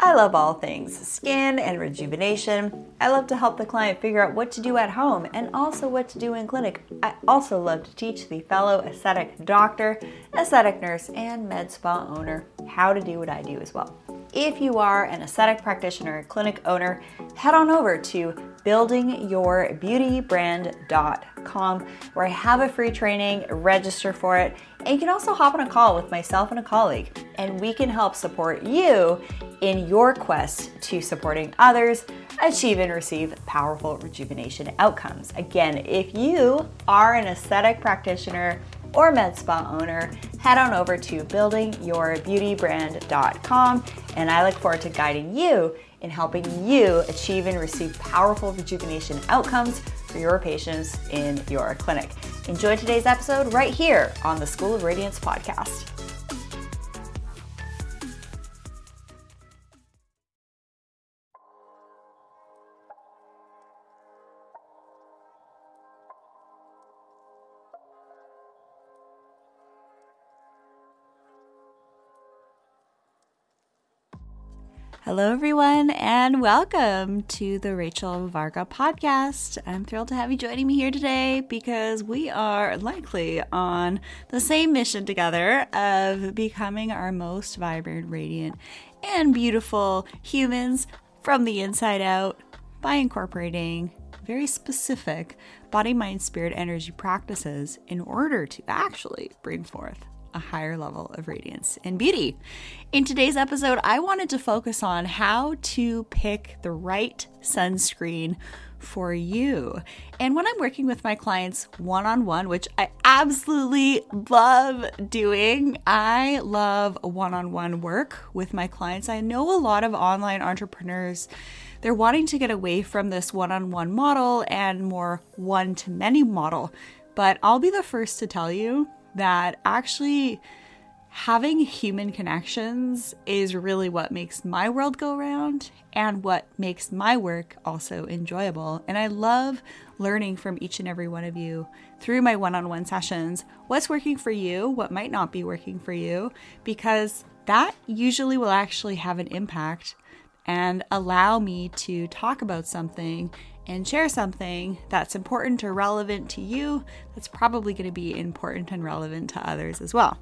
I love all things skin and rejuvenation. I love to help the client figure out what to do at home and also what to do in clinic. I also love to teach the fellow aesthetic doctor, aesthetic nurse, and med spa owner how to do what I do as well. If you are an aesthetic practitioner, clinic owner, head on over to buildingyourbeautybrand.com where I have a free training, register for it, and you can also hop on a call with myself and a colleague, and we can help support you in your quest to supporting others achieve and receive powerful rejuvenation outcomes. Again, if you are an aesthetic practitioner or med spa owner, head on over to buildingyourbeautybrand.com, and I look forward to guiding you in helping you achieve and receive powerful rejuvenation outcomes for your patients in your clinic. Enjoy today's episode right here on the School of Radiance podcast. Hello, everyone, and welcome to the Rachel Varga podcast. I'm thrilled to have you joining me here today because we are likely on the same mission together of becoming our most vibrant, radiant, and beautiful humans from the inside out by incorporating very specific body, mind, spirit, energy practices in order to actually bring forth a higher level of radiance and beauty. In today's episode, I wanted to focus on how to pick the right sunscreen for you. And when I'm working with my clients one-on-one, which I absolutely love doing, I love one-on-one work with my clients. I know a lot of online entrepreneurs, they're wanting to get away from this one-on-one model and more one-to-many model. But I'll be the first to tell you that actually having human connections is really what makes my world go round and what makes my work also enjoyable. And I love learning from each and every one of you through my one-on-one sessions, what's working for you, what might not be working for you, because that usually will actually have an impact and allow me to talk about something and share something that's important or relevant to you that's probably going to be important and relevant to others as well.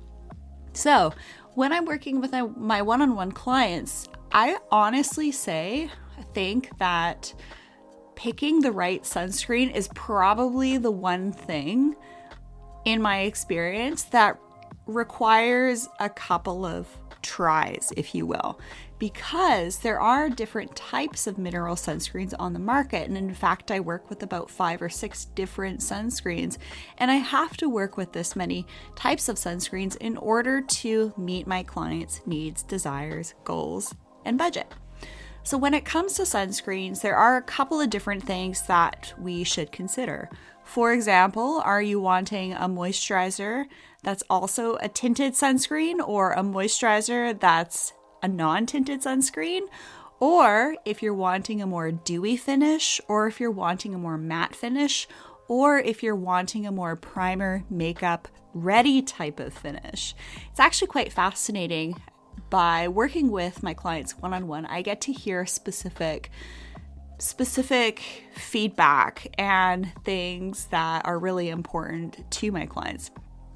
So when I'm working with my one-on-one clients, I honestly think that picking the right sunscreen is probably the one thing in my experience that requires a couple of tries, if you will, because there are different types of mineral sunscreens on the market. And in fact, I work with about 5 or 6 different sunscreens, and I have to work with this many types of sunscreens in order to meet my clients' needs, desires, goals, and budget. So when it comes to sunscreens, there are a couple of different things that we should consider. For example, are you wanting a moisturizer that's also a tinted sunscreen, or a moisturizer that's a non-tinted sunscreen? Or if you're wanting a more dewy finish, or if you're wanting a more matte finish, or if you're wanting a more primer, makeup, ready type of finish. It's actually quite fascinating. By working with my clients one-on-one, I get to hear specific feedback and things that are really important to my clients.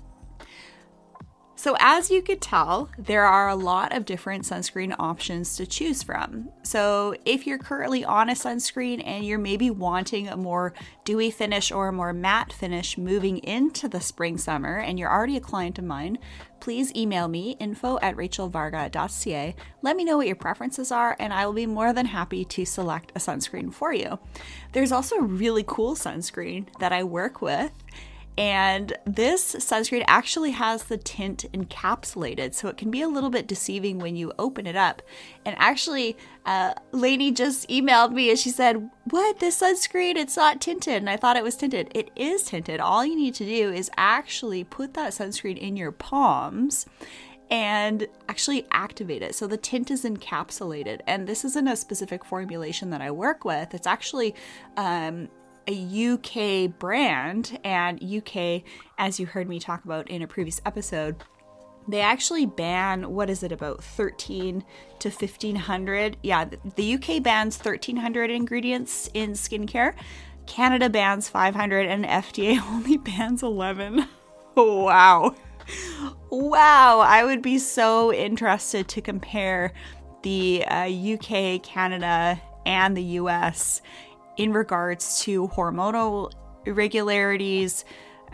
So as you could tell, there are a lot of different sunscreen options to choose from. So if you're currently on a sunscreen and you're maybe wanting a more dewy finish or a more matte finish moving into the spring, summer, and you're already a client of mine, please email me, info@rachelvarga.ca. Let me know what your preferences are, and I will be more than happy to select a sunscreen for you. There's also a really cool sunscreen that I work with, and this sunscreen actually has the tint encapsulated, so it can be a little bit deceiving when you open it up. And actually, Lainey just emailed me and she said, "What, this sunscreen, it's not tinted." And I thought it was tinted. It is tinted. All you need to do is actually put that sunscreen in your palms and actually activate it. So the tint is encapsulated. And this isn't a specific formulation that I work with. It's actually a UK brand, and UK, as you heard me talk about in a previous episode, They actually ban, what is it, about 13 to 1,500? Yeah, the UK bans 1,300 ingredients in skincare. Canada bans 500 and FDA only bans 11. Wow. Wow. I would be so interested to compare the UK, Canada, and the US in regards to hormonal irregularities,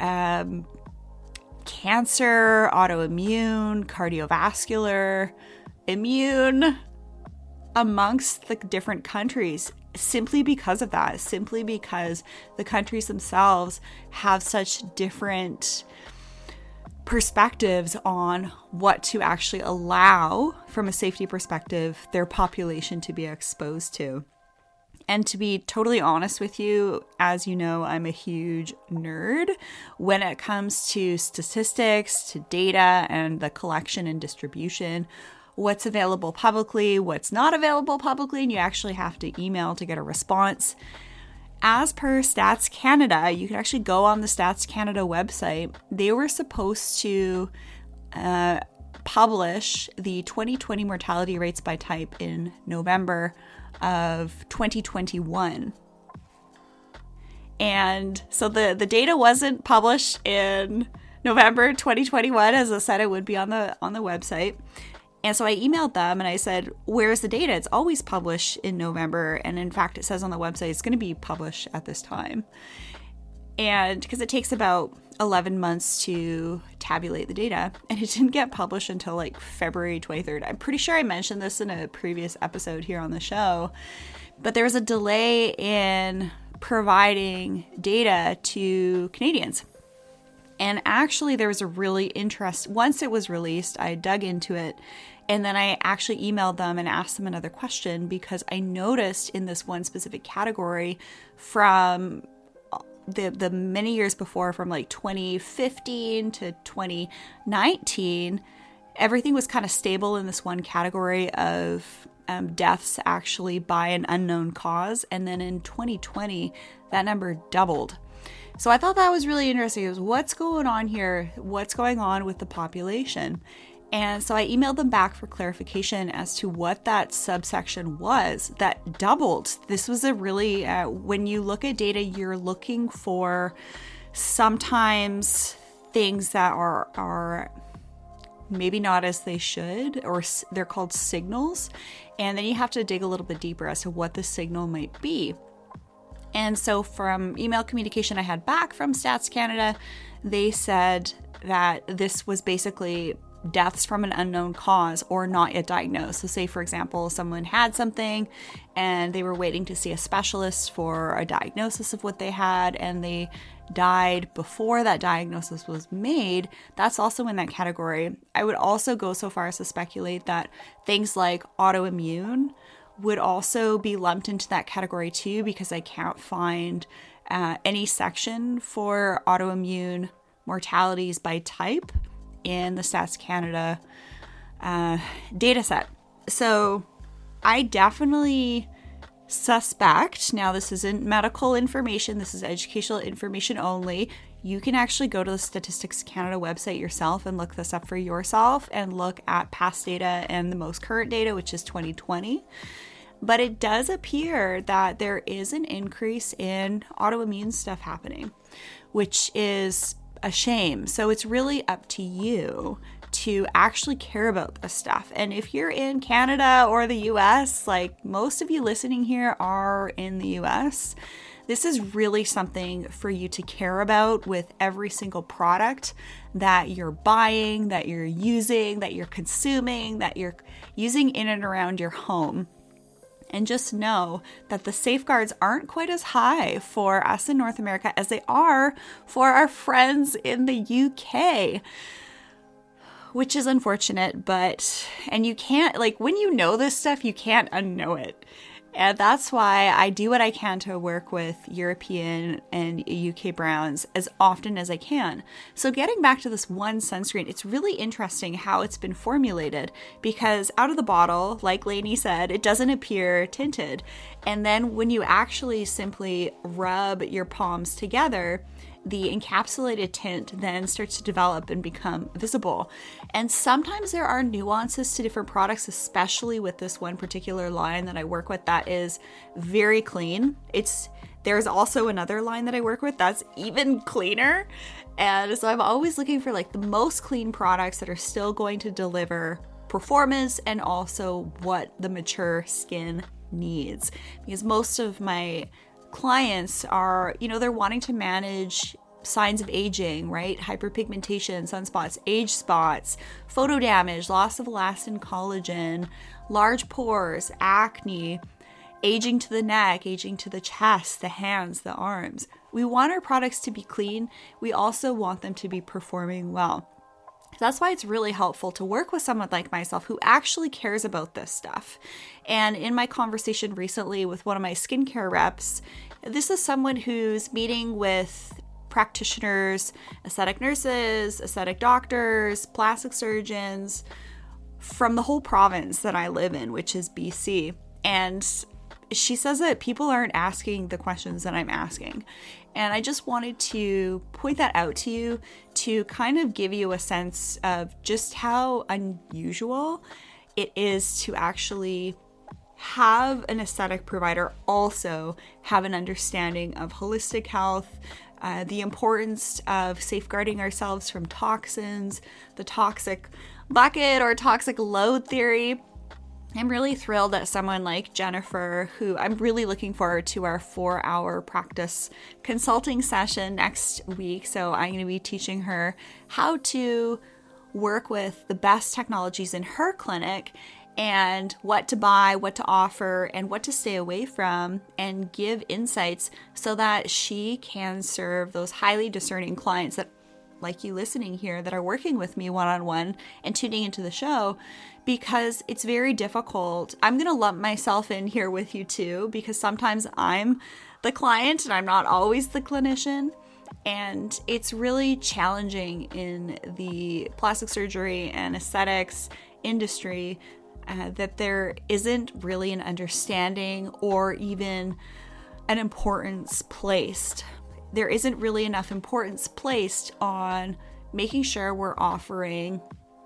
cancer, autoimmune, cardiovascular, immune amongst the different countries, simply because of that, simply because the countries themselves have such different perspectives on what to actually allow from a safety perspective their population to be exposed to. And to be totally honest with you, as you know, I'm a huge nerd when it comes to statistics, to data, and the collection and distribution, what's available publicly, what's not available publicly, and you actually have to email to get a response. As per Stats Canada, you can actually go on the Stats Canada website. They were supposed to publish the 2020 mortality rates by type in November of 2021. And so the data wasn't published in November 2021, as I said it would be on the website. And so I emailed them and I said, where's the data? It's always published in November. And in fact, it says on the website it's going to be published at this time. And because it takes about 11 months to tabulate the data, and it didn't get published until like February 23rd. I'm pretty sure I mentioned this in a previous episode here on the show, but there was a delay in providing data to Canadians. And actually there was a really once it was released, I dug into it, and then I actually emailed them and asked them another question, because I noticed in this one specific category from the many years before, from like 2015 to 2019, everything was kind of stable in this one category of deaths actually by an unknown cause. And then in 2020, that number doubled. So I thought that was really interesting. It was, what's going on here? What's going on with the population? And so I emailed them back for clarification as to what that subsection was that doubled. This was a really, when you look at data, you're looking for sometimes things that are maybe not as they should, or they're called signals. And then you have to dig a little bit deeper as to what the signal might be. And so from email communication I had back from Stats Canada, they said that this was basically deaths from an unknown cause or not yet diagnosed. So say, for example, someone had something and they were waiting to see a specialist for a diagnosis of what they had, and they died before that diagnosis was made. That's also in that category. I would also go so far as to speculate that things like autoimmune would also be lumped into that category too, because I can't find any section for autoimmune mortalities by type in the Stats Canada data set. So I definitely suspect, now this isn't medical information, this is educational information only. You can actually go to the Statistics Canada website yourself and look this up for yourself and look at past data and the most current data, which is 2020. But it does appear that there is an increase in autoimmune stuff happening, which is a shame. So it's really up to you to actually care about this stuff. And if you're in Canada or the US, like most of you listening here are in the US, this is really something for you to care about with every single product that you're buying, that you're using, that you're consuming, that you're using in and around your home. And just know that the safeguards aren't quite as high for us in North America as they are for our friends in the UK, which is unfortunate. And you can't, like, when you know this stuff, you can't unknow it. And that's why I do what I can to work with European and UK brands as often as I can. So getting back to this one sunscreen, it's really interesting how it's been formulated, because out of the bottle, like Lainey said, it doesn't appear tinted. And then when you actually simply rub your palms together, the encapsulated tint then starts to develop and become visible. And sometimes there are nuances to different products, especially with this one particular line that I work with that is very clean. There's also another line that I work with that's even cleaner. And so I'm always looking for like the most clean products that are still going to deliver performance and also what the mature skin needs. Because most of my clients are, they're wanting to manage signs of aging, right? Hyperpigmentation, sunspots, age spots, photo damage, loss of elastin collagen, large pores, acne, aging to the neck, aging to the chest, the hands, the arms. We want our products to be clean. We also want them to be performing well. That's why it's really helpful to work with someone like myself who actually cares about this stuff. And in my conversation recently with one of my skincare reps, this is someone who's meeting with practitioners, aesthetic nurses, aesthetic doctors, plastic surgeons from the whole province that I live in, which is BC. And she says that people aren't asking the questions that I'm asking. And I just wanted to point that out to you to kind of give you a sense of just how unusual it is to actually have an aesthetic provider also have an understanding of holistic health, the importance of safeguarding ourselves from toxins, the toxic bucket or toxic load theory. I'm really thrilled that someone like Jennifer, who I'm really looking forward to our 4-hour practice consulting session next week. So I'm going to be teaching her how to work with the best technologies in her clinic and what to buy, what to offer, and what to stay away from, and give insights so that she can serve those highly discerning clients that, like you listening here, that are working with me one-on-one and tuning into the show, because it's very difficult. I'm going to lump myself in here with you too, because sometimes I'm the client and I'm not always the clinician. And it's really challenging in the plastic surgery and aesthetics industry that there isn't really an understanding or even an importance placed. There isn't really enough importance placed on making sure we're offering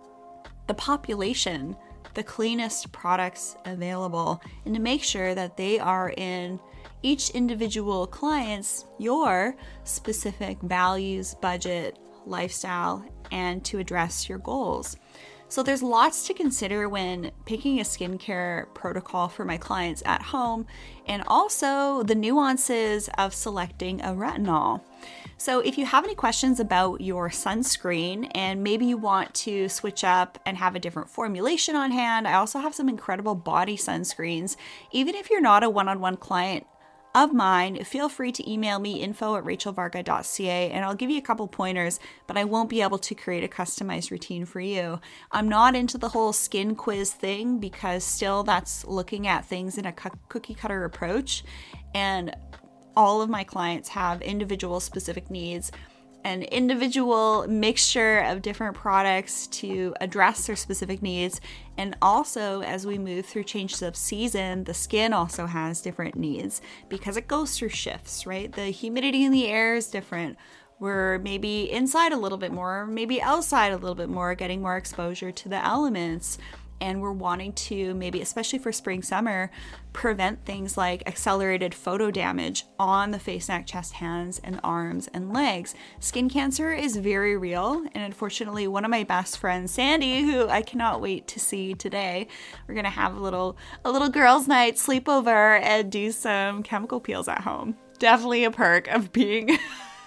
the population the cleanest products available, and to make sure that they are in each individual client's, your specific values, budget, lifestyle, and to address your goals. So there's lots to consider when picking a skincare protocol for my clients at home, and also the nuances of selecting a retinol. So if you have any questions about your sunscreen and maybe you want to switch up and have a different formulation on hand, I also have some incredible body sunscreens. Even if you're not a one-on-one client of mine, feel free to email me info@rachelvarga.ca and I'll give you a couple pointers, but I won't be able to create a customized routine for you. I'm not into the whole skin quiz thing because still that's looking at things in a cookie cutter approach, and all of my clients have individual specific needs, an individual mixture of different products to address their specific needs. And also, as we move through changes of season, the skin also has different needs because it goes through shifts, right? The humidity in the air is different. We're maybe inside a little bit more, maybe outside a little bit more, getting more exposure to the elements. And we're wanting to, maybe especially for spring, summer, prevent things like accelerated photo damage on the face, neck, chest, hands, and arms and legs. Skin cancer is very real. And unfortunately, one of my best friends, Sandy, who I cannot wait to see today, we're going to have a little girls' night sleepover and do some chemical peels at home. Definitely a perk of being,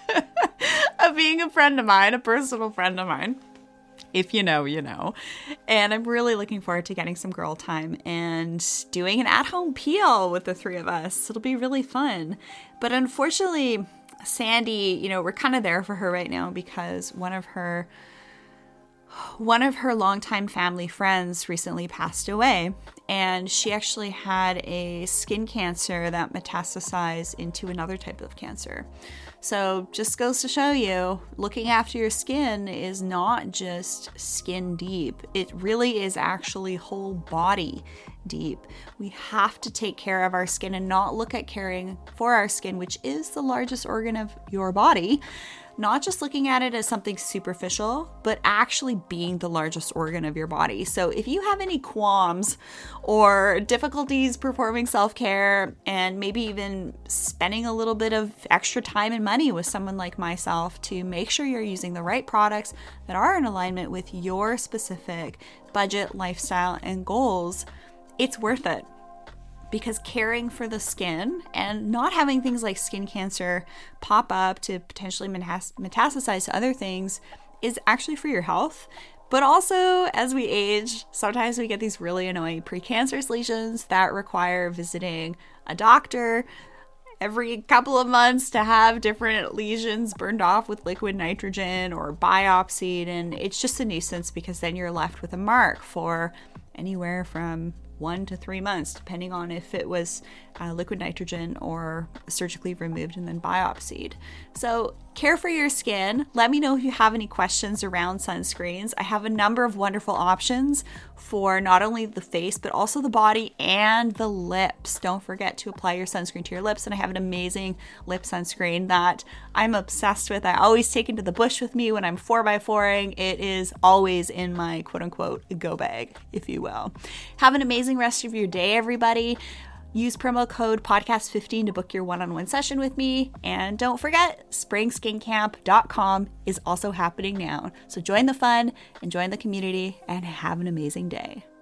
of being a friend of mine, a personal friend of mine. If you know, you know. And I'm really looking forward to getting some girl time and doing an at-home peel with the three of us. It'll be really fun. But unfortunately, Sandy, we're kind of there for her right now because one of her longtime family friends recently passed away. and she actually had a skin cancer that metastasized into another type of cancer. So just goes to show you, looking after your skin is not just skin deep. It really is actually whole body deep. We have to take care of our skin and not look at caring for our skin, which is the largest organ of your body, not just looking at it as something superficial, but actually being the largest organ of your body. So if you have any qualms or difficulties performing self-care and maybe even spending a little bit of extra time and money with someone like myself to make sure you're using the right products that are in alignment with your specific budget, lifestyle, and goals, it's worth it. Because caring for the skin and not having things like skin cancer pop up to potentially metastasize to other things is actually for your health. But also, as we age, sometimes we get these really annoying precancerous lesions that require visiting a doctor every couple of months to have different lesions burned off with liquid nitrogen or biopsied. And it's just a nuisance because then you're left with a mark for anywhere from 1 to 3 months, depending on if it was liquid nitrogen or surgically removed and then biopsied. So care for your skin. Let me know if you have any questions around sunscreens. I have a number of wonderful options for not only the face, but also the body and the lips. Don't forget to apply your sunscreen to your lips. And I have an amazing lip sunscreen that I'm obsessed with. I always take into the bush with me when I'm 4x4ing. It is always in my quote unquote go bag, if you will. Have an amazing rest of your day, everybody. Use promo code podcast15 to book your one-on-one session with me. And don't forget, springskincamp.com is also happening now. So join the fun and join the community and have an amazing day.